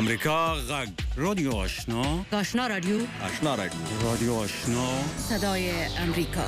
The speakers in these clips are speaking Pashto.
امریکا غږ رادیو آشنا آشنا رادیو رادیو آشنا صدای امریکا.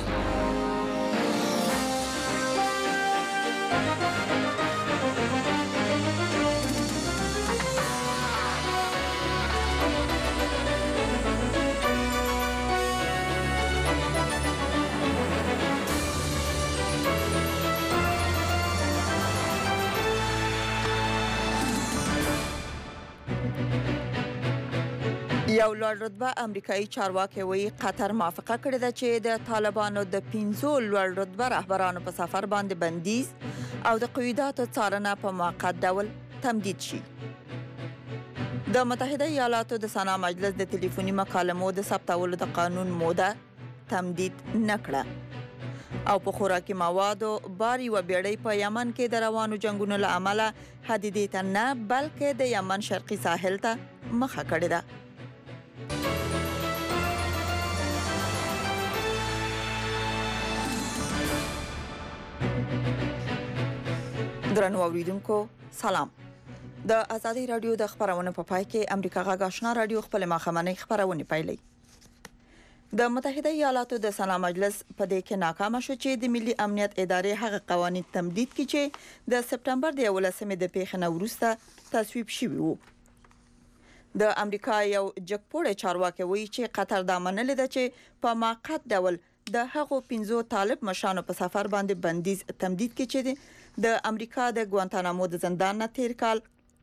یو لوړ رتبه امریکایي چارواکي وایي قطر موافقه کړې ده چې د طالبانو د 15 لوړ رتبه رهبرانو په سفر باندې بندیز او د قیوداتو څارنه په موقت ډول تمدید شي. د متحده ایالاتو د سنا مجلس د ټلیفوني مکالمو د ثبتولو د قانون موده تمدید نکړه او په خوراکي موادو باری و بیړۍ په یمن کې د روانو جنگونو له امله حدیدې ته نه بلکې د یمن شرقي ساحل ته مخه کړې ده. درنو اوریدونکو سلام. د آزادۍ رادیو د خبرونو په پای کې امریکا غږ آشنا رادیو خپل ماخمنۍ خبرونه پیلې. د متحده ایالاتو د سنا مجلس په دې کې ناکام شو چې د ملي امنیت ادارې هغه قوانين تمدید کړي چې د سپټمبر د 11مې د پیښې نه وروسته تصویب شوي وو. د امریکا یو جګپوړی چارواکي وایي چې قطر دا منلې ده چې په موقت ډول د هغو 15 طالب مشانو په سفر باندې بندیز تمدید کړي چې د امریکا د ګوانتانامو د زندان نه تیر کال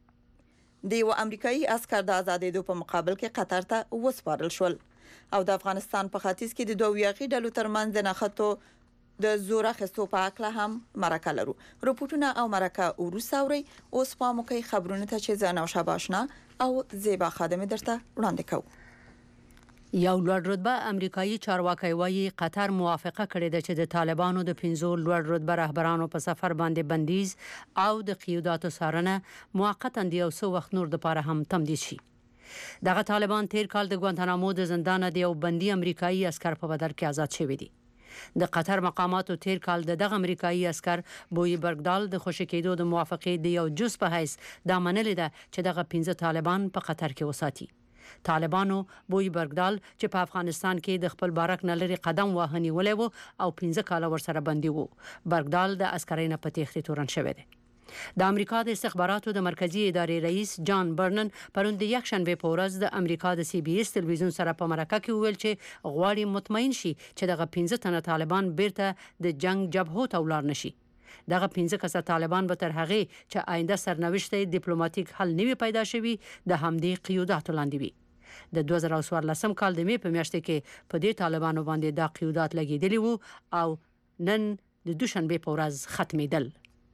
د یو امریکایي عسكر د آزادېدو په مقابل کې قطر ته وسپارل شول او د افغانستان په ختیځ کې د دوه یاغي ډلو ترمنځ د نښتو د زور اخیستو په اړه هم مرکه لرو. رپورټونه او مرکه وروساوري اوس په موقع خبرونه ته چې زنه او شاباشنا او زیبا خادمه درته وړاندې کوم. یو لوړ رتبه امریکایي چارواکي وایي قطر موافقه کړې ده چې د طالبانو د 15 لوړ رتبه رهبرانو په سفر باندې بندیز او د قیوداتو څارنه موقتا د یو څو وخت نور لپاره هم تمدید شي. دغه طالبان تیر کال د ګوانتانامو د زندان د یو بندي امریکایي عسكر په بدل کې آزاد شوی دي. د قطر مقاماتو تیر کال دغه امریکایي عسكر بوی برګدال د خوشی کېدو د موافقې د یو جز په حیث دا منلې ده چې دغه 15 طالبان په قطر کې وساتي. طالبانو بوی برګدال چې په افغانستان کې د خپل بارک نه لري قدم واهنی ولې وو او 15 کال ورسره بندي وو. برګدال د عسکرینو په تختی تورن شوی دی. د امریکا د استخباراتو د مرکزی ادارې رئیس جان برنن پروند یک شنبه په ورځ د امریکا د سی بي اس تلویزیون سره په مرکه کې ویل چې غواړي مطمئن شي چې دغه 15 تنه طالبان بیرته د جنگ جبهو ته ولاړ نشي. دغه 15 کسه طالبان به تر هغه چې آینده سرنوشت ډیپلوماټیک حل نوي پیدا شوي د همدې قیوداتو لاندې وي. د 2014 کال د می په میاشت کې په دې طالبانو باندې د قیودات لګیدلی وو او نن د دوشنبه په ورځ ختمېدل.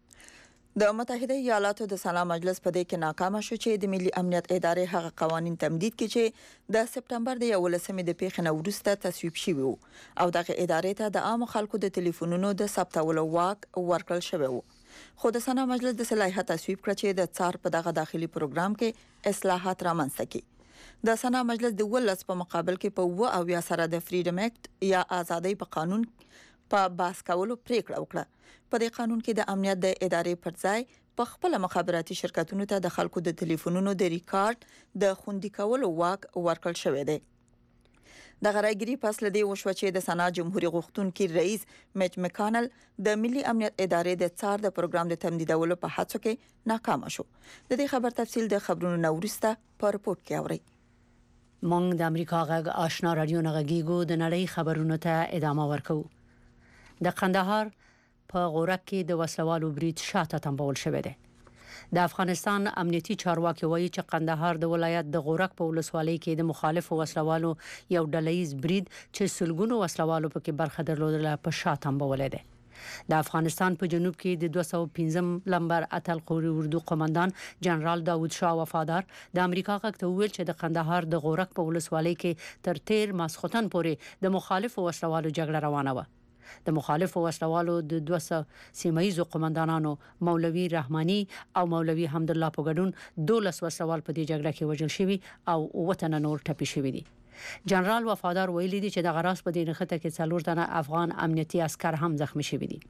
د متحده ایالاتو د سنا مجلس په دې کې ناکام شو چې د ملي امنیت ادارې هغه قوانين تمدید کړي چې د سپټمبر د 11مې د پیښې نه وروسته تصویب شوي وو او دغه ادارې ته د عام خلکو د ټلیفونونو د ثبتولو واک ورکړل شوی وو. خو د سنا مجلس د صلاحیت تصویب کړ چې د څار په دغه داخلي پروګرام کې اصلاحات رامنځته کړي. د سنا مجلس د ولس په مقابل کې په او یا سره د فریډم اکټ یا آزادۍ په قانون په باس کولو پریکړه وکړه. په دې قانون کې د امنیت د ادارې پر ځای په خپل مخابراتي شرکتونو ته د خلکو د ټلیفونونو د ریکارډ د خوندي کولو واک ورکړل شوی دی. د غراګری فاصله دی وشو چې د سنا جمهوریت غوښتونکي رئیس میچ مکانل د ملي امنیت ادارې د څار د پروګرام د تمدیدولو په هڅو کې ناکام شو. د دې خبر تفصیل د خبرونو نورسته په رپورت کې اوري. مونږ د امریکا غږ آشنا رادیو نغږیګو د نړۍ خبرونو ته ادامه ورکو. د قندهار په غورک کې د وسلوالو برید شاته تنبول شوی دی. د افغانستان امنیتي چارواکي وایي چې قندهار د ولایت د غورک په ولسوالۍ کې د مخالفو وسلوالو یو ډلهیز برید چې سلګونو وسلوالو پکې برخه درلودله په شاته تنبول دی. د افغانستان په جنوب کې د 215 لمبر اتل قوري اردو قومندان جنرال داوود شاه وفادار د امریکا غږ ته ویل چې د قندهار د غورک په ولسوالۍ کې تر تیر ماسختن پورې د مخالفو وسلوالو جګړه روانه و. د مخالفو وسلوالو د 200 سیمایي قومندانانو مولوي رحماني او مولوي حمدالله په ګډون 12 وسلوال په دې جګړه کې وژل شوي او وطن نور ټپي شوي دي. جنرال وفادار ویلي دی چې د غراس په دې نخته کې 4 تنه افغان امنیتي عسكر هم زخمی شوي دي.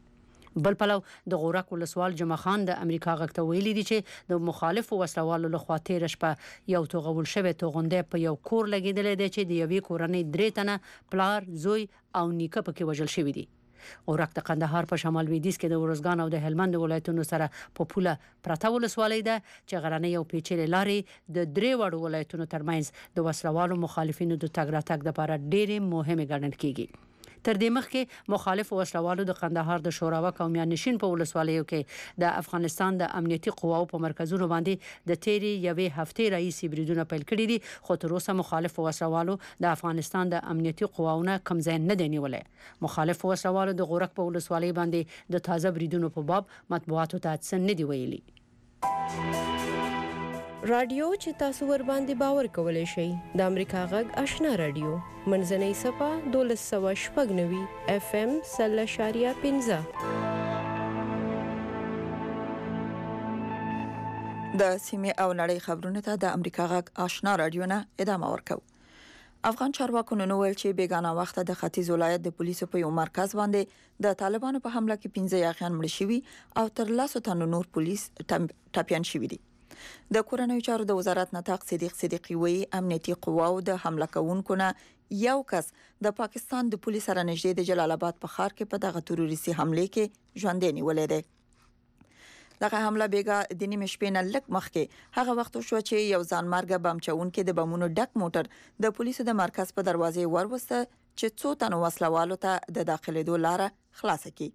بل پلو د غورک ولسوال جمع خان د امریکا غږ ته ویلي دي چې د مخالفو وسلوالو لخوا تیر شپه یو توغول شوی توغنده په یو کور لګیدل دي چې د یوې کورنۍ 3 تنه پلار زوی او نیکه پکې وژل شوی دي. غورک د قندهار په شمال لویدیځ کې د ورزګان او د هلمند ولایتونو سره په پوله پرته ولسوالۍ ده چې غرنۍ او پیچلې لارې د 3 وړو ولایتونو ترمنځ د وسلوالو مخالفینو د تګ راتګ لپاره ډېرې مهمه ګڼل کیږي. تر دې مخکې مخالف وسلوالو د قندهار د شوراوک او میانشین په ولسوالیو کې د افغانستان د امنیتي قواو په مرکزونو باندې د تیری یوې هفتې رئیس بریدونه پیل کړي دي، خو تر اوسه مخالف وسلوالو د افغانستان د امنیتي قواونو کم ځای نه دی نیولې. مخالف وسلوالو د غورک په ولسوالۍ باندې د تازه بریدونو په باب مطبوعاتو ته څه نه دی ویلي. رادیو چې تاسو ور باندې باور کولای شئ د امریکا غږ آشنا رادیو منځنۍ صفه 1290 FM 0.15 د سیمه او نړۍ خبرونه ته د امریکا غږ آشنا رادیو نه ادامه ورکو. افغان چارواکو نن ویل چې بیگانه وخت د ختیځ ولایت د پولیسو په یو مرکز باندې د طالبانو په حمله کې 15 یاغیان مړ شوي او تر 100 تنو نور پولیس ټاپیان شوي دي. د کورنیو چارو د وزارت نطاق صدیقی وی امنیتي قواو د حمله کوونکو نه یو کس د پاکستان د پولیسو سره نږدې د جلال آباد په ښار کې په دغه تروریستي حمله کې ژوندې نیولې ده. دغه حمله بیګا د نیمه شپې نه لږ مخکې هغه وخت شو چې یو ځانمرګه بم چاونکي د بمونو ډک موټر د پولیسو د مرکز په دروازې وروسته چې څو تنو وسلوالو ته د داخليدو لار خلاص کړي.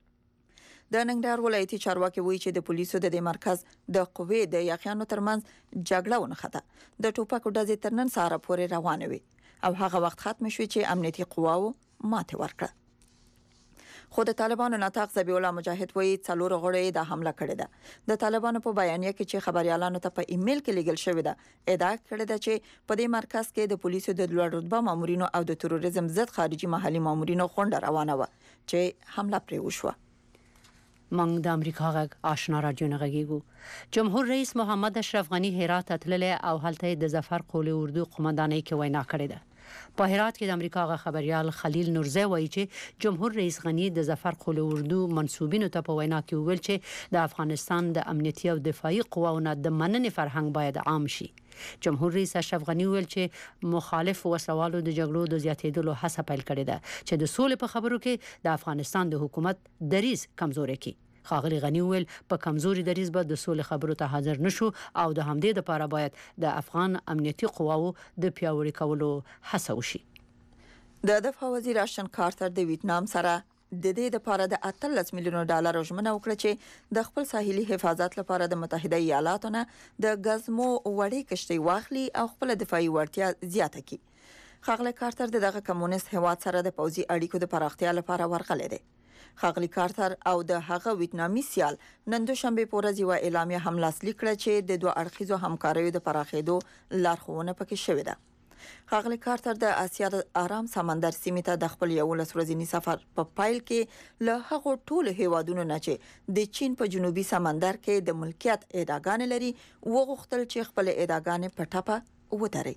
د ننګرهار ولایتي چارواکي وایي چې د پولیسو د مرکز د قوې د یاغیانو ترمنځ جګړه ونښته. د ټوپکو ډزې تر نن سهار پورې روانه وي او هغه وخت ختم شوی چې امنیتي قواو ماته ورکړه. خو د طالبانو نطاق ذبیح الله مجاهد وایي 4 غړي د حمله کړې ده. د طالبانو په بیانیه کې چې خبريالانو ته په ایمیل کې لیږل شوی ده ادعا کړې ده چې په دې مرکز کې د پولیسو د لوړ رتبه مامورینو او د تروریزم ضد خارجي محلي مامورینو غونډه روانه و چې حمله پرې وشوه. منګ د امریکا غږ آشنا رادیو نه غږیږو. جمهور رئیس محمد اشرف غنی هرات تللی او هلته د ظفر قول اردو قومندانۍ کې وینا کړې ده. په هرات کې د امریکا غږ خبريال خلیل نورزی وایي چې جمهور رئیس غنی د ظفر قول اردو منسوبینو ته په وینا کې ویل چې د افغانستان د امنیتي او دفاعي قواونو د مننې فرهنګ باید عام شي. جمهور رئیس اشرف غنی ویل چې مخالف وسلوالو د جګړو د زیاتېدلو هڅه پیل کړې ده چې د سولې په خبرو کې د افغانستان د حکومت دریز کمزوري کړي. خاغلی غنی ویل په کمزوري دریز به د سولې خبرو ته حاضر نشو او د همدې لپاره باید د افغان امنیتي قواو د پیاوړي کولو هڅه وشي. د دفاع وزیر اشن کارتر د ویتنام سره د دې لپاره د 18 میلیون ډالر ژمنه وکړه چې د خپل ساحلي حفاظت لپاره د متحده ایالاتو نه د غزمو وړي کشتۍ واخلي او خپل دفاعي وړتیا زیاته کړي. خاغلی کارتر دغه کمونیست هواد سره د پوځي اړیکو د پراختیا لپاره ورغلی دی. خاغلی کارتر او د هغه ویتنامي سیال نن دوشنبه په ورځ یو اعلامیه هم لاسلیک کړه چې د دوه اړخیزو همکاریو د پراخېدو لارښوونه پکې شوې ده. خاغلی کارتر د آسیا د آرام سمندر سیمې ته د خپل یو ورځنی سفر په پایل کې له هغه ټولو هیوادونو نه چې د چین په جنوبي سمندر کې د ملکیت ادعاګانې لري وغوښتل چې خپل ادعاګانې په ټاپه وتري.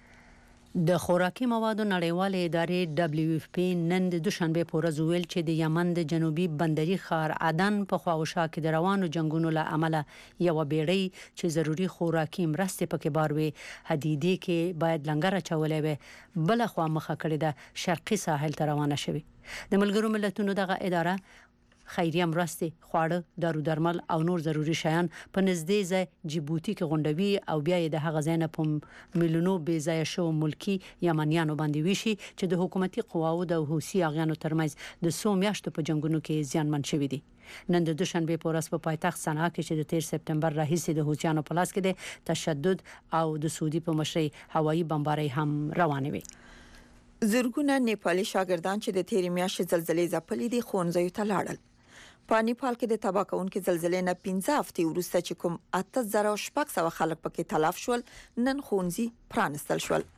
د خوراکي موادو نړیوالې ادارې دبليو اف پی نن د دوشنبه په ورځ ویل چې د یمن د جنوبي بندري ښار عدن په خواوشا کې د روانو جنگونو له امله یو بیړۍ چې ضروری خوراکي مرستې پکې بار وي حدیدې کې باید لنګر اچولې وي بل خو مخه کړې ده شرقي ساحل ته روانه شوه. د ملګرو ملتونو دغه اداره خیریه مرستې خواړه دارو درمل او نور ضروری شیان په نږدې ځای جیبوتي کې غونډوي او بیا د هغه ځای نه په میلیونو بې ځای شو ملکی یمنیانو باندې ویشي چې د حکومتي قواو د حوثي اغیانو ترمنځ د 100 میاشتو په جنگونو کې زیانمن شوي دي. نن د دوشنبه په ورځ په پایتخت صنعا کې چې د 13 سپتمبر راهیسې د حوثیانو په لاس کې د تشدد او د سعودي په مشرۍ هوایي بمبارۍ هم روانه وي. زرګونه نیپالي شاګردان چې د تیرې میاشتې زلزلې ځپلې دي ښوونځیو ته لاړل. په نیپال کې د تباه کونکو زلزلې نه 15 هفتې وروسته چې کوم 8600 خلک پکې تلف شول نن ښوونځي پرانستل شول.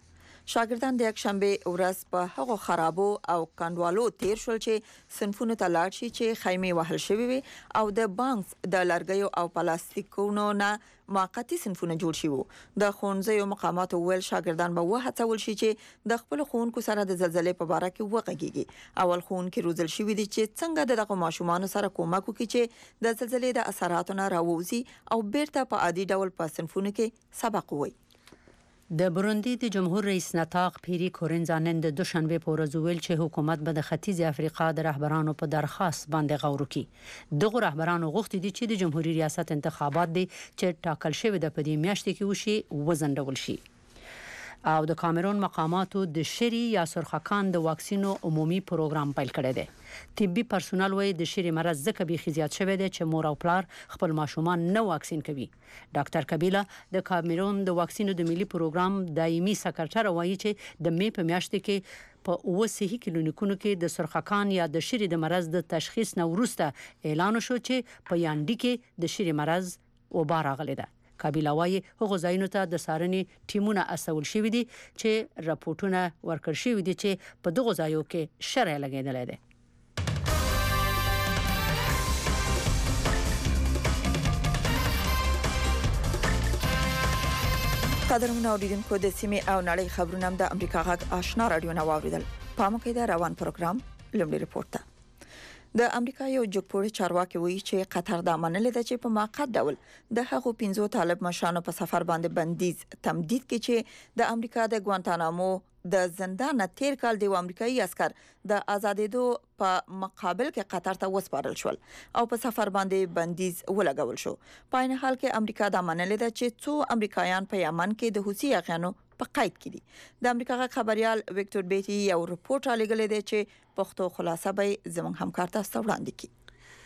شاګردان د یک شنبه ورځ په هغو خرابو او کندوالو تیر شول چې صنفونو ته لاړ شي چې خیمه وهل شوی وي او د بانکس د لرګیو او پلاستیکونو نه موقتی صنفونه جوړ شي وو. د ښوونځیو مقاماتو ول شاګردان به وهڅول شي چې د خپل ښوونکو سره د زلزلې په اړه کې وغږیږي. اول ښوونکي روزل شوی دي چې څنګه دغه ماشومان سره کومک وکړي چې د زلزلې د اثراتو نه راووځي او بیرته په عادي ډول په صنفونو کې سبق ووایي. د بروندي د جمهور رئیس نطاق پیری کورنزا نن د دوشنبه په ورځ ویل چې حکومت به د ختیځ افریقا د رهبرانو په درخواست باندې غور وکړي. دغه رهبرانو غوښتي دي چې د جمهوریت ریاست انتخابات دي چې ټاکل شوی د پدې میاشتې کې وشي وزندول شي. او د کامرون مقاماتو د شری یا سرخکان د واکسینو عمومي پروګرام پیل کړی دی. طبي پرسونل وایي د شری مرض ځکه به خزيات شوی دی چې مور او پلار خپل ماشومان نه واکسین کوي. ډاکټر کبیلا د کامرون د واکسینو د ملي پروګرام دایمي سکرټر وایي چې د می په میاشت کې په 9 صحي کلینیکونو کې د سرخکان یا د شری د مرض د تشخیص نه وروسته اعلان شو چې په یانډي کې د شری مرض وبا راغلی ده. کابیلا وايي هغه ځایونو ته د سارنې ټیمونه استول شوی دي چې راپورټونه ورکړ شوی دي چې په دغه ځایو کې شرع لګیدل دي. قدرمن اوریدونکو د سیمې او نړۍ خبرونه د امریکا غږ آشنا رادیو نو اوریدل. پام کوئ د روان پروګرام لومړی رپورت ته. د امریکا یو جګپوړی چارواکي وایي چې قطر د منل د چې په موقت ډول د هغو 15 طالب مشرانو په سفر باندې بندیز تمدید کړي چې د امریکا د ګوانتانامو د زندان تیر کال د امریکایي عسكر د آزادېدو په مقابل کې قطر ته وسپارل شول او په سفر باندې بندیز ولګول شو. په عین حال کې امریکا د منل د چې څو امریکایان په یمن کې د حوثي اغیانو په قید کې دي. د امریکا غږ خبريال وکټور بیټي یو رپورټ رالیږلی دی چې پښتو خلاصه به زموږ همکار تاسو وړاندې کړي.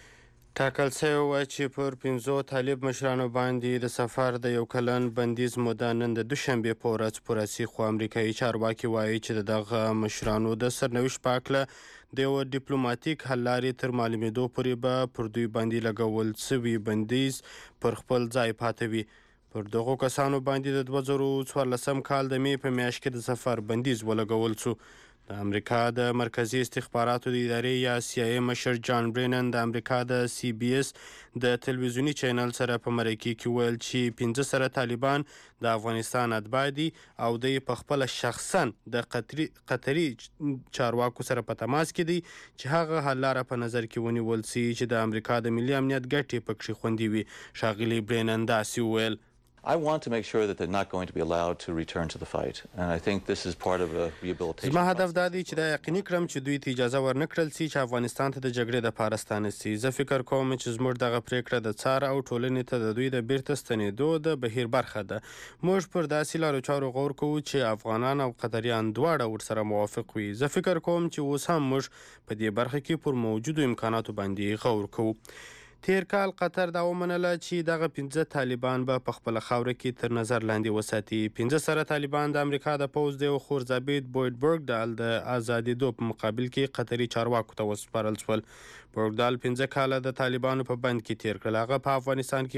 ټاکل شوی و چې پر 15 طالب مشرانو باندې د سفر د یو کلن بندیز موده نن د دوشنبه په ورځ پوره شي، خو امریکایي چارواکي وایي چې دغه مشرانو د سرنوشت په اړه د یو ډیپلوماټیک حل لارې تر معلومېدو پورې به پر دوی باندې لګول شوی بندیز پر خپل ځای پاتې وي. پر دغو کسانو باندې د 2014 کال د می په میاشت کې د سفر بندیز ولګول شو. د امریکا د مرکزی استخباراتو د ادارې یا CIA مشر جان برینن د امریکا د CBS د تلویزیونی چینل سره په مرکه کې ویل چې 15 سره طالبان د افغانستان اتباع دي او د په خپل شخصا د قطري چارواکو سره په تماس کې دي چې هغه حل لاره په نظر کې ونیول شي چې د امریکا د ملي امنیت ګټې پکې خوندي وي. ښاغلي برینن داسې ویل: I want to make sure that they're not going to be allowed to return to the fight, and I think this is part of a rehabilitation. زما هدف دا دی چې دا یقیني کړم چې دوی ته اجازه ورنکړل شي چې افغانستان ته د جګړې د پاره ستانه شي. زه فکر کوم چې زموږ دغه پریکړه د څار او ټولنې ته د دوی د بیرته ستنېدو د بهیر برخه ده. موږ پر داسې لارو چارو غور کوو چې افغانان او قطریان دواړه ورسره موافق وي. زه فکر کوم چې اوس هم موږ په دې برخه کې پر موجودو امکاناتو باندې غور کوو. تیر کال قطر دا ومنله چې دغه 15 طالبان به په خپل خاوره کې تر نظر لاندې وساتي. 15 سره طالبان د امریکا د پوز د خورزابید بویډبرګ د آزادېدو په مقابل کې قطري چارواکو ته وسپارل شول. بورګدال 15 کاله د طالبانو په بند کې تیر کړل. هغه په افغانستان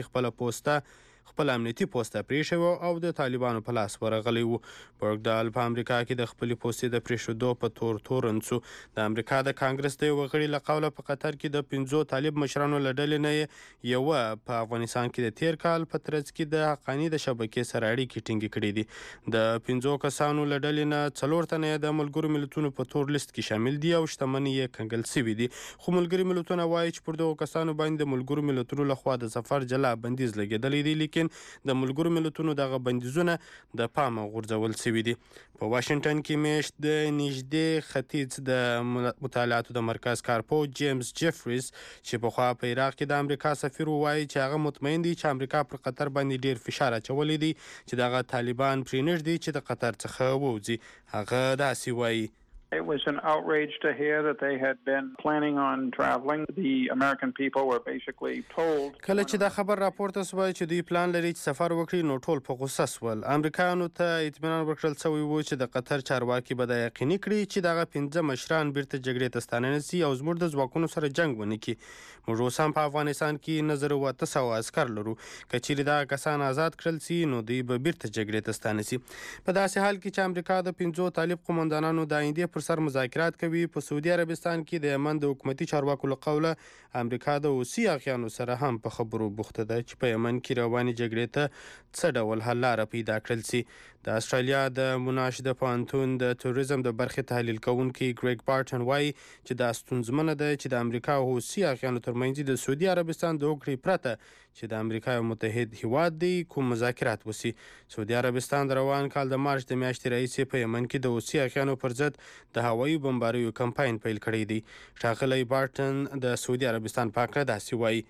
کې خپل امنیتي پوسټه پریښو او د طالبانو په لاس ورغلی وو. بورګدال په امریکا کې د خپل پوسټې د پریښودو په تورنڅو د امریکا د کانګرس د وغړي لقوله په قطر کې د 15 طالب مشرانو لړل نه یو په افغانستان کې د تیر کال په ترڅ کې د حقانی د شبکې سره اړیکې ټینګې کړې دي. د 15 کسانو لړل نه 4 تنه د ملګرو ملتونو په تور لیست کې شامل دي او شتمنۍ یې کنګل شوی دي. خو ملګري ملتونه وایي چې پر دغو کسانو باندې د ملګرو ملتونو لخوا د سفر جلا بندیز لګیدلی دی، لیکن د ملګرو ملتونو دغه بندیزونه د پامه غورځول شوي دي. په واشنگټن کې میشت د نږدې ختیځ د مطالعاتو د مرکز کارپو جیمز جیفریز چې پخوا په عراق کې د امریکا سفیر وایي چې هغه مطمئن دی چې امریکا پر قطر باندې ډیر فشار اچولی دی چې دغه طالبان پرې نږدې چې د قطر څخه ووځي. هغه داسې وایي: It was an outrage to hear that they had been planning on traveling. The American people were basically told. کله چې دا خبر راپورته شو چې دوی پلان لري چې سفر وکړي نو ټول په غوسه شول. امریکایانو ته اطمینان ورکړل شوی و چې د قطر چارواکي به دا یقیني کړي چې دغه 15 مشران بیرته جګړې ته ستانه نشي او زموږ د ځواکونو سره جنگ ونه کړي. موږ اوس هم په افغانستان کې نظر 800 عسکر لرو. که چیرې دا کسان آزاد کړل شي نو دوی به بیرته جګړې ته ستانه شي. په داسې حال کې چې امریکا د 15 طالب قومندانانو د آینده پر سر مذاکرات کوي. په سعودي عربستان کې د یمن د حکومتي چارواکو له قوله امریکا د حوثي اغیانو سره هم په خبرو بوخته ده چې په یمن کې روانې جګړې ته څه ډول حل لاره پیدا کړل شي. د استرالیا د موناش د پوهنتون د توریزم د برخې تحلیل کوونکي ګریګ بارټن وایي چې دا ستونزمنه ده چې د امریکا او حوثي اغیانو ترمنځ د سعودي عربستان د هوکړې پرته چې د امریکا یو متحد هیواد دی کوم مذاکرات وسی. سعودي عربستان د روان کال د مارچ د میاشتې راهیسې په یمن کې د حوثي اغیانو پر ضد د هوایي بمباریو کمپاین پیل کړی دی. ښاغلی بارټن د سعودي عربستان په اړه داسې وایي.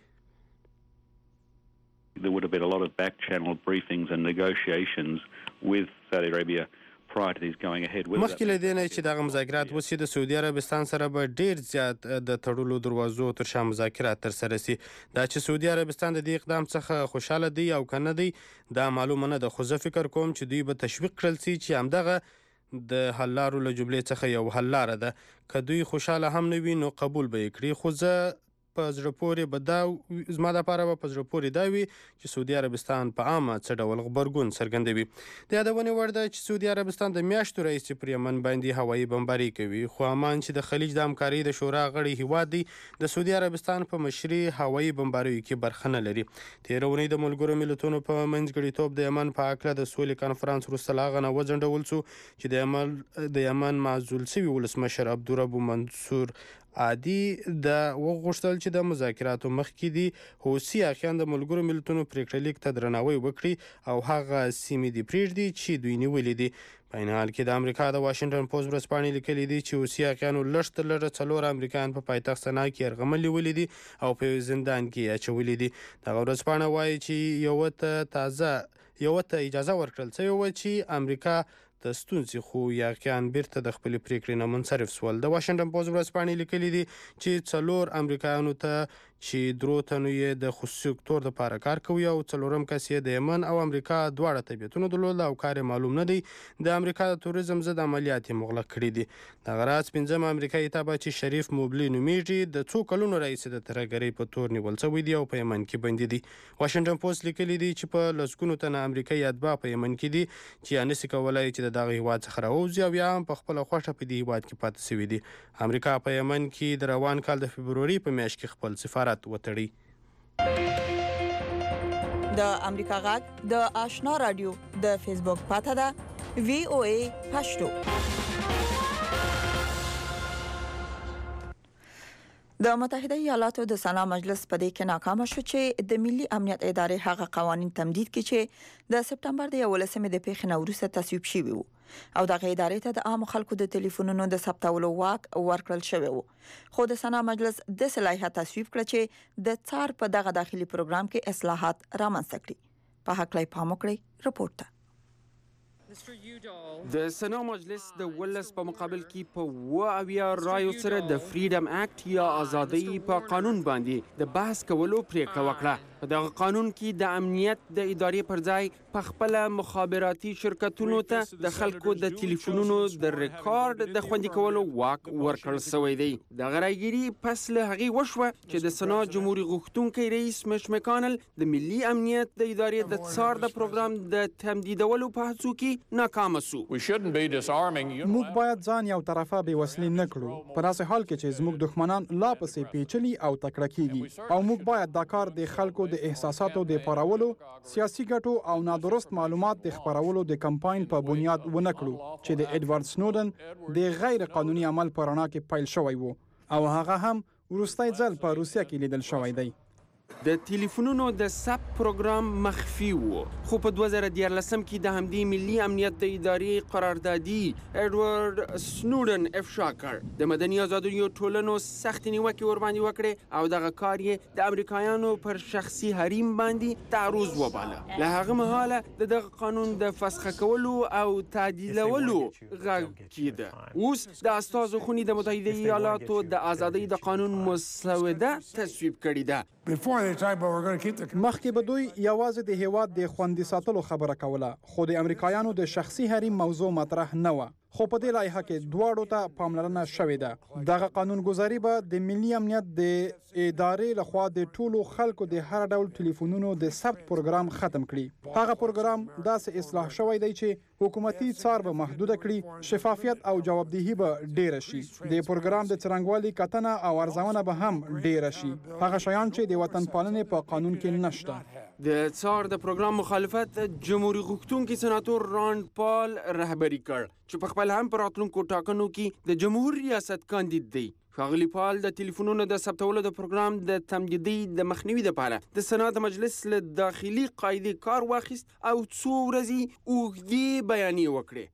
There would have been a lot of back-channel briefings and negotiations with Saudi Arabia prior to these going ahead. مخکې له دې نه چې دغه مذاکرات وشي د سعودي عربستان سره به ډیر زیات د تړلو دروازو تر شا مذاکرات ترسره شي. دا چې سعودي عربستان د دې اقدام څخه خوشحاله دی او که نه دی دا معلومه نه ده، خو زه فکر کوم چې دوی به تشویق کړل شي چې همدغه د حل لارو له جملې څخه یو حل لاره ده. که دوی خوشحاله هم نه وي نو قبول به یې کړي. خو زه په زړه پورې به دا زما دپاره به په زړه پورې دا وي چې سعودي عربستان په عامه څه ډول غبرګون څرګندوي. د یادونې وړ ده چې سعودي عربستان د میاشتو راهیسې پر یمن باندې هوایي بمباري کوي. خو عمان چې د خلیج د همکارۍ د شورا غړی هیواد دی د سعودي عربستان په مشري هوایي بمباریو کې برخه نه لري. تېره اونۍ د ملګرو ملتونو په منځګړیتوب د یمن په هکله د سولې کنفرانس وروسته له هغه نه وځنډول شو چې د یمن معزول شوي ولسمشر عبدالرب منصور عادي د وغوښتل چې د مذاکراتو مخکې دي حوثي اخیان د ملګرو ملتونو پریکړه لیک ته درناوی وکړي او هغه سیمې دې پرېږدي چې دوی نیولې دي. په عین حال کې د امریکا د واشنګټن پوسټ ورځپاڼې لیکلي دي چې حوثي اخیانو لږ تر لږه 4 امریکایان په پایتخت سنا کې یرغمل نیولي دي او په زندان کې اچولي دي. دغه ورځپاڼه وایي چې یوه ته اجازه ورکړل شوې وه چې امریکا د ستونزې خو یاغیان بیرته د خپلې پریکړې نه منصرف شول. د واشنګټن پوسټ ورځپاڼې لیکلي دي چې 4 امریکایانو ته چې 3 تنو یې د خصوصي سکتور دپاره کار کوي او 4م کس یې د یمن او امریکا دواړه طبیعتونه درلوده او کار یې معلوم نه دی. د امریکا د توریزم ضد عملیات یې مغلق کړي دي. دغه راز 5م امریکایي تابع چې شریف موبلي نومیږي د څو کلونو راهیسې د ترهګرۍ په تور نیول شوی دی او په یمن کې بندي دي. واشنګټن پوسټ لیکلي دي چې په لسګونو تنه امریکایي اتباع په یمن کې دي چې یا نسي کولی چې د دغه هیواد څخه راووځي او یا هم په خپله خوښه په دې هیواد کې پاتې شوي دي. امریکا په یمن کې د روان کال د فبروري په میاشت کې خپل سفارت وتړي. د امریکا غږ د آشنا رادیو د فیسبوک پاته ده VOA پښتو. د متحده ایالاتو د سنا مجلس په دې کې ناکام شو چې د ملي امنیت ادارې هغه قوانين تمدید کړي چې د سپټمبر د 11مې د پیښې نه وروسته تصویب شوي وو او دغه ادارې ته د عام خلکو د ټلیفونونو د ثبتولو واک ورکړل شوی وو. خو د سنا مجلس د صلاحیت تصویب کړ چې د څار په دغه داخلي پروګرام کې اصلاحات رامنځته کړي. په حق لای پام وکړئ رپورټ ته. د سنا مجلس د ولس په مقابل کې په 20 رایو سره د فریډم اکټ یا ازادۍ په قانون باندې د بحث کولو پریکړه وکړه. په دغه قانون کې د امنیت د ادارې پر ځای په خپل مخابراتي شرکتونو ته د خلکو د ټلیفونونو د ریکارډ د خوندي کولو واک ورکړل شوی دی. دغه راګیري پس له هغې وشوه چې د سنا جمهوریت غوښتونکی رئیس مچ مکانل د ملي امنیت د ادارې د څار د پروګرام د تمدیدولو په هڅو کې ناکام شو. موږ باید ځان یو طرفه بې وسلې نه کړو په داسې حال کې چې زموږ دښمنان لا پسې پیچلي او تکړه کیږي او موږ باید دا کار د خلکو د احساساتو د پارولو، سیاسي ګټو او نادرست معلومات د خبرولو د کمپاین په بنیاد ونه کړو چې د ایډوارډ سنودن د غیر قانوني عمل په رڼا کې پیل شوی وو او هغه هم وروستی ځل په روسیه کې لیدل شوی دی. د ټلیفونونو د ثبت پروګرام مخفي و، خو په 2014 کې د همدې ملي امنیت د ادارې قراردادي ایډوارډ سنوډن افشا کړ. د مدني ازادیو ټولنو سخت نیوکې ورباندې وکړې او دغه کار یې د امریکایانو پر شخصي حریم باندې تعرض وباله. له هغه مهاله د دغه قانون د فسخه کولو او تعدیلولو غږ کېده. اوس د استازو خونې د متحده ایالاتو د ازادۍ د قانون مسوده تصویب کړې ده. مخکې به دوی یوازې د هیواد د خوندي ساتلو خبره کوله، خو د امریکایانو د شخصي حریم موضوع مطرح نه وه. خو په دې لایحه کې دواړو ته پاملرنه شوې ده. دغه قانونګذاري به د ملي امنیت د ادارې لخوا د ټولو خلکو د هر ډول ټلیفونونو د ثبت پروګرام ختم کړي. هغه پروګرام داسې اصلاح شوی دی چې حکومتي څار به محدود کړي، شفافیت او جوابدهي به ډیره شي. د پروګرام د څرنګوالي کتنه او ارزونه به هم ډیره شي، هغه شیان چې د وطن پالنې په قانون کې نشته. د څار د پروګرام مخالفت جمهوریت غوښتونکي سناتور راند پال رهبري کړ چې په خپل هم پر راتلونکو ټاکنو کې د جمهور ریاست کاندید دی. ښاغلي پال د ټلیفونونو د ثبتولو د پروګرام د تمدیدي د مخنیوي لپاره د سنات مجلس له داخلي قاعدې کار واخیست او څو ورځې اوږدې بیانیې وکړې.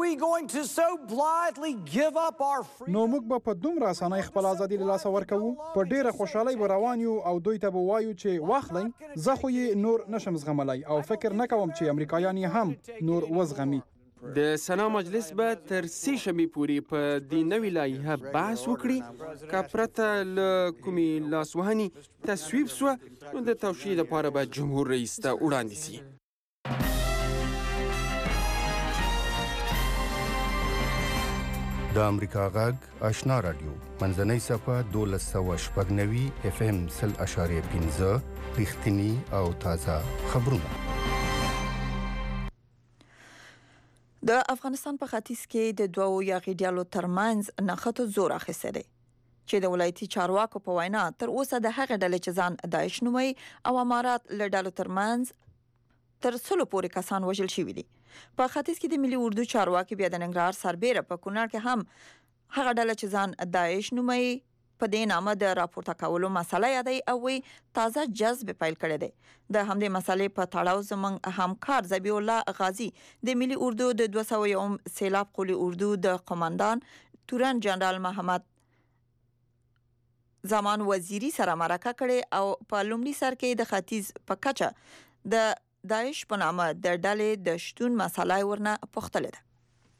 نو موږ به په دومره اسانۍ خپل ازادي له لاسه ورکوو؟ په ډیره خوشحالۍ به روان یو او دوی ته به وایو چې واخلئ. زه خو یې نور نشم زغملی او فکر نه کوم چې امریکایان یې هم نور وزغمي. د سنا مجلس به تر 3 شنبې پورې په دې نوې لایحه بحث وکړي. که پرته له کومې لاسوهنې تصویب سوه نو د توشیح لپاره به جمهور رئیس ته وړاندې سي. د امریکا غږ آشنا رادیو منځنۍ صفحه 1290 FM 0.5 رښتینی او تازه خبرونه. د افغانستان په ختیځ کې د دوو یاغي ډلو ترمنځ نښتو زور اخیستی دی چې د ولایتي چارواکو په وینا تر اوسه د هغې ډلې چې ځان داعش نوموي او امارات له ډلو ترمنځ تر 100 پورې کسان وژل شوي دي. په ختیځ کې د ملي اردو چارواکي بیا د ننګرهار سربیره په کونړ کې هم هغه ډله چې ځان داعش نوموي په دې نامه د راپورته کولو مسله یادوي او وایي تازه جذب پیل کړی دی. د همدې مسلې په تړاو زموږ همکار ذبیح الله غازي د ملي اردو د 201 سیلاب قولی اردو د قماندان تورن جنرال محمد زمان وزیری سره مرکه کړې او په لومړي سر کې د ختیځ په کچه د داعش په نامه د ډلې د شتون مسله ورنه پوښتلې ده.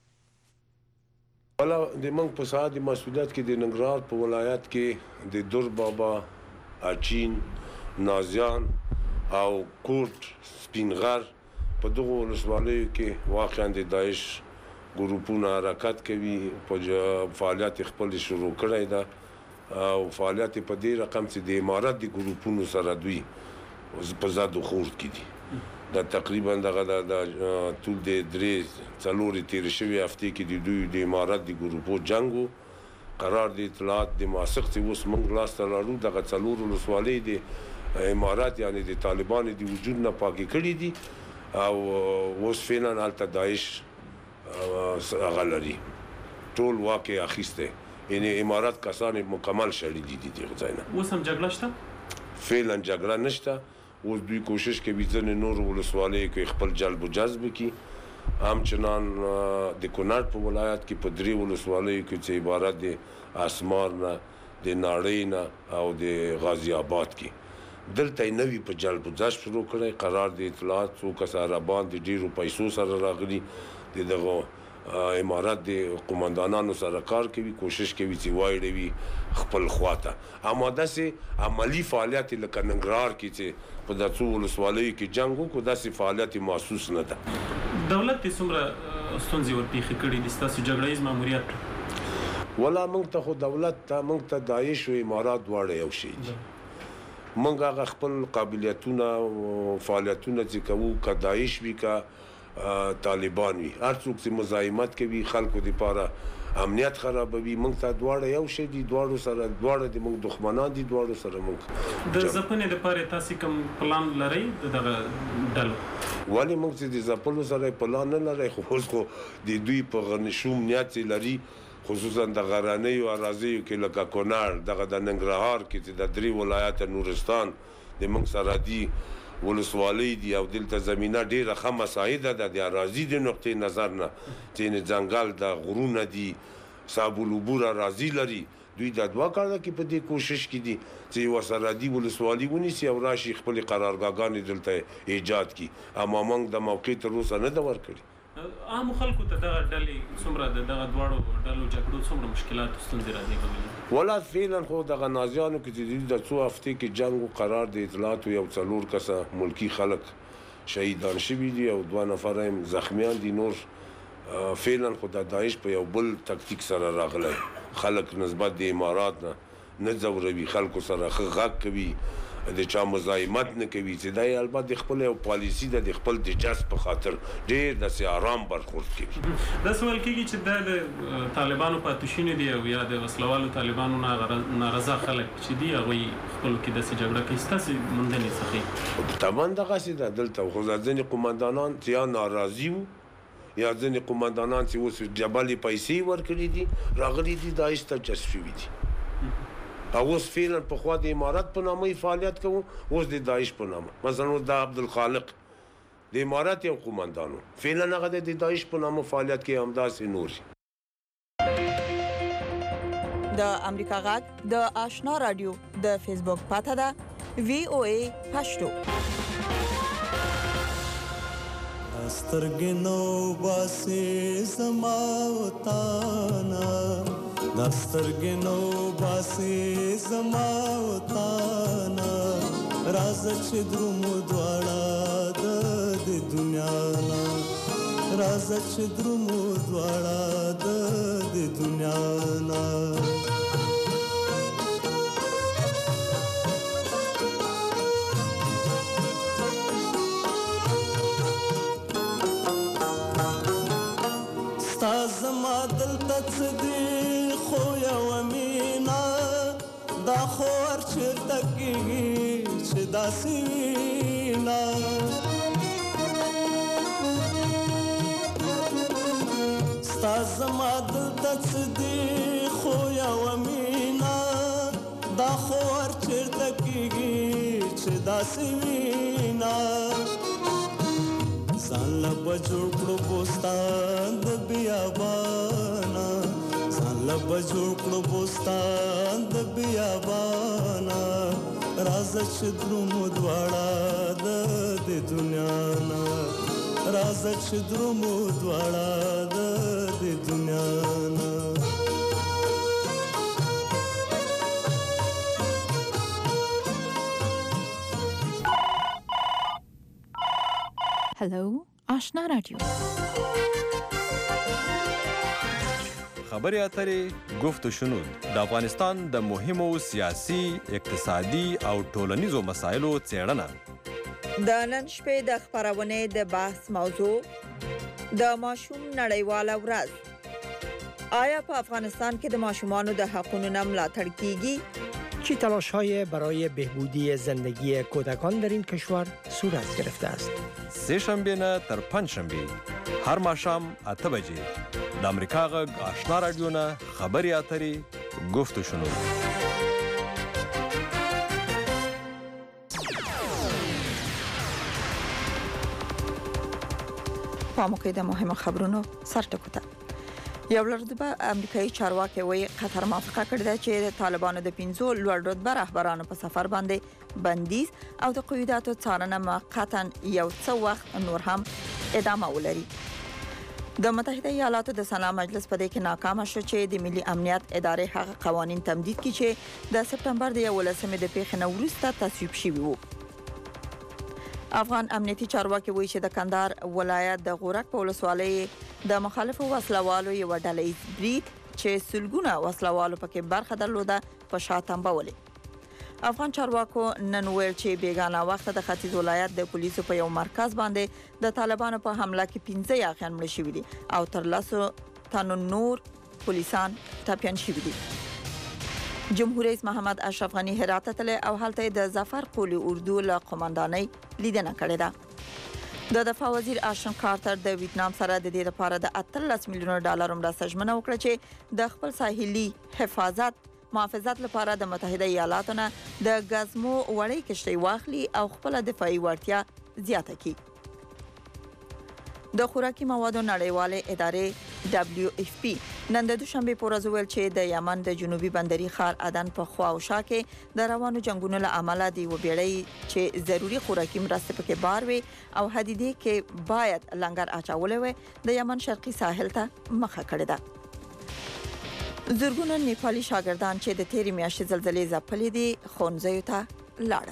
والا د موږ په ساحه د مسؤلیت کې د ننګرهار په ولایت کې د دور بابا، اچین، نازیان او کوټ سپینغر په دغه ولسوالیو کې واقعا د داعش ګروپونه حرکت کوي. په فعالیت خپل شروع کړی ده او فعالیت په دې رقم چې د امارات د ګروپونو سره دوی په زاد خورد کې دي. دا تقریبا دغه د ټول د 3-4 تیر شوی هفته کې د دوی د امارات د ګروپو جنگو قرار د اطلاعات د ماسخ چې اوس موږ لاس ته راړو دغه 4 ولسوالۍ د امارات یعنی د طالبان د وجود نه پاکي کړي دي او اوس فعلا هلته داعش هغه لري ټول واقع اخیسته. یعنی امارات کسان مکمل شړلي دي دغه ځای نه. اوس هم جګړه شته؟ فعلا جګړه نشته. اوس دوی کوشش کوي ځنې نور ولسوالۍ کې خپل جلب و جذب کړي. همچنان د کونړ په ولایت کې په 3 ولسوالیو کې چې عبارت د اسمار نه، د ناړۍ نه او د غازی آباد کې دلته یې نوي په جلب و جذب شروع کړی. قرار د اطلاعات څو کسه رابان د ډېرو پیسو سره راغلي د دغه امارات د قماندانانو سره کار کوي، کوشش کوي چې واړوي خپل خواته. اما داسې عملی فعالیت لکه ننګرهار کې چې په داسې ولسوالیو کې جنګ وکړو داسې فعالیت محسوس نه ده. دولت یې څومره ستونزې ورپېښې کړي دي ستاسو جګړیز ماموریت؟ ولا موږ ته خو دولت ته موږ ته داعش او امارات دواړه یو شی دي. موږ هغه خپل قابلیتونه او فعالیتونه چې کوو که داعش وي که طالبان وي، هر څوک چې مزاحمت کوي خلکو لپاره امنیت خرابوي، موږ ته دواړه یو شی دي. دواړو سره دواړه د موږ دښمنان دي. دواړو سره موږ د ځپنې لپاره تاسو کوم پلان لرئ دغه ډلو؟ ولې موږ چې د ځپلو سره پلان نه لرئ، خو اوس خو د دوی په غنشوم نیت لري، خصوصا د غرانیو اراضیو کې لکه کونړ، دغه د ننګرهار کې چې د 3 ولایت نورستان د موږ سرحدي ولسوالۍ دي او دلته زمینه ډېره ښه مساعده ده د اراضي د نقطې نظر نه ځینې ځنګل د غرونه دي سابلوبور اراضي لري دوی دا دوه کاله کې په دې کوشش کې دي چې یوه سرحدي ولسوالي ونیسي او راشي خپلې قرارګاهګانې دلته ایجاد کړي اما موږ د موقع تر اوسه نه ده ورکړي عامو خلکو ته دغه ډلې څومره د دغه دواړو ډلو جګړو څومره مشکلات او ستونزې راځي ولا فعلا خو دغه نازیانو کې د څو هفتې کې جنگ او قرار د اطلاعاتو یو 4 کسه ملکی خلک شهیدان شوي دي او 2 نفر هم زخمیان دي نور فعلا خو د داعش په یو بل تکتیک سره راغلی خلک نسبت د امارات نه ځوروي خلکو سره ښه غږ کوي د چا مزاحمت نه کوي چې دا البته د خپل یو پالیسي د خپل د جذب په خاطر ډېر داسې آرام برخورد کوي دا سوال کېږي چې د طالبانو پاتوشینې دي او یا د وسلوالو طالبانو نارضا خلک چې دي هغوی خپلو کې داسې جګړه کوي ستاسې موندنې څه طبعا دغسې ده دلته خو ځینې قمندانان چې یا ناراضي وو یا ځینې قمندانان چې اوس جبلې پیسې ورکړي دي راغلي دي داعش ته جذب شوي دي او اوس فعلا پخوا د امارت په نامه فعالیت کوو اوس د داعش په نامه مثلا اوس د عبدالخالق د امارت یو قمندانو فعلا هغه د داعش په نامه فعالیت کوي همداسې نور د امریکا غږ د آشنا رادیو د فیسبوک پاته ده VOA پښتو سترګې نو باسي زما وطانا دسترګې نو باسي زما وطانا راز چې درومو دواړه د دنیا نه راز چې درومو دواړه د دنیا نه زما دلته څه دي خو یوه مینا دا خو هر چېرته کېږي چې داسې وینا ستا زما دلته څه دي خو یوه مینا دا خو هر چېرته کېږي چې داسې وینا ځان له به جوړ کړو بوستان د بیابانا ځان له به جوړ کړو بوستان د بیابانا راځه چې درومو دواړه د دنیا نه راځه چې درومو دواړه د دنیا نه هلو آشنا رادیو خبرې اترې گفت و شنود د افغانستان د مهمو سیاسي اقتصادي او ټولنیزو مسایلو څېړنه د نن شپې د خبرونې د بحث موضوع د ماشوم نړیواله ورځ آیا په افغانستان کې د ماشومانو د حقوقو نه ملاتړ کیږي چه تلاش‌های برای بهبودی زندگی کودکان در این کشور صورت گرفته است؟ سه شنبه نه تر پنج شنبه هر ماښام 8 بجې د امریکا غږ آشنا رادیو نه خبرې اترې گفت و شنود پاموکې د مهمو خبرونو سرټکو ته یو لړ امریکایي چارواکي وایي قطر موافقه کړې ده چې د طالبانو د 15 لوړ رتبه رهبرانو په سفر باندې بندیز او د قیوداتو څارنه موقتا یو څه وخت نور هم ادامه ولري د متحده ایالاتو د سنا مجلس په دې کې ناکام شو چې د ملي امنیت ادارې هغه قوانين تمدید کړي چې د سپټمبر د 11مې د پیښې نه وروسته تصویب شوي وو افغان امنیتي چارواکي وایي چې د کندهار ولایت د غورک په ولسوالۍ د مخالفو وسلوالو یو ډلې برید چې سلګونه وسلوالو پکې برخه درلوده په شاتمبولې افغان چارواکو نن ویل چې بیگانه وخت د ختیځ ولایت د پولیسو په یو مرکز باندې د طالبانو په حمله کې 15 یاغیان مړ شوي دي او تر لاسو تنو نور پولیسان ټپیان شوي دي جمهور رئیس محمد اشرف غنی هرات ته او هلته د ظفر قولی اردو له قومندانۍ لیدنه کړې ده د دفاع وزیر آشن کارتر د ویتنام سره د دې لپاره د $13 میلیون مرسته ژمنه وکړه چې د خپل ساحلي حفاظت محافظت لپاره د متحده ایالاتو نه د غزمو وړۍ کشتۍ واخلي او خپل دفاعي وړتیا زیاته کړي. د خوراکي موادو نړیوالې ادارې WFP نن د دوشنبه په ورځ ویل چې د یمن د جنوبي بندري ښار عدن په خوا او شا کې د روانو جنگونو له امله د وبېړۍ چې ضروری خوراکي مرستې پکې بار وي او حدیدې کې باید لنګر اچولې وي د یمن شرقي ساحل ته مخه کړې ده. زرګونه نیپالي شاګردان چې د تیرې میاشتې زلزلې ځپلې دي ښوونځیو ته لاړل.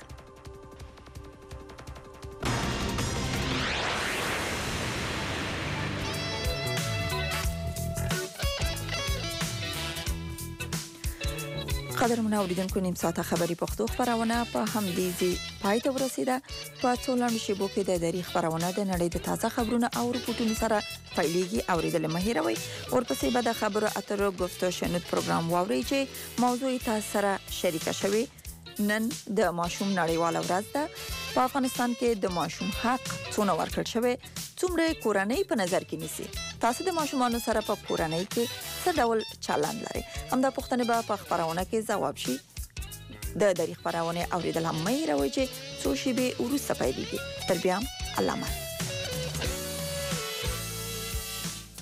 قدرمن اوریدونکو نیم ساعته خبری پښتو خبرونه په همدې ځای پای ته ورسیده. په څو لاندې شیبو کې د دری خبرونه د نړۍ د تازه خبرونه او رپورټونو سره پیلېږي. اوریدل مه هېروئ. ورپسې به د خبرو اترو گفتگو شنود پروګرام واورئ چې موضوع تاسو سره شریکه شوي. نن د ماشوم نړیواله ورځ ده. په افغانستان کې د ماشوم حق څونه ورکړل شوی، څومره کورنۍ په نظر کې نیسي، تاسو د ماشومانو سره په کورنۍ کې څه ډول چلند لرئ؟ همدا پوښتنې به په خبرونه کې ځواب شي. د دری خبرونه اوریدل هم مې راوړي چې څو شیبې وروسته پیلېږي. تر بیا الله مل.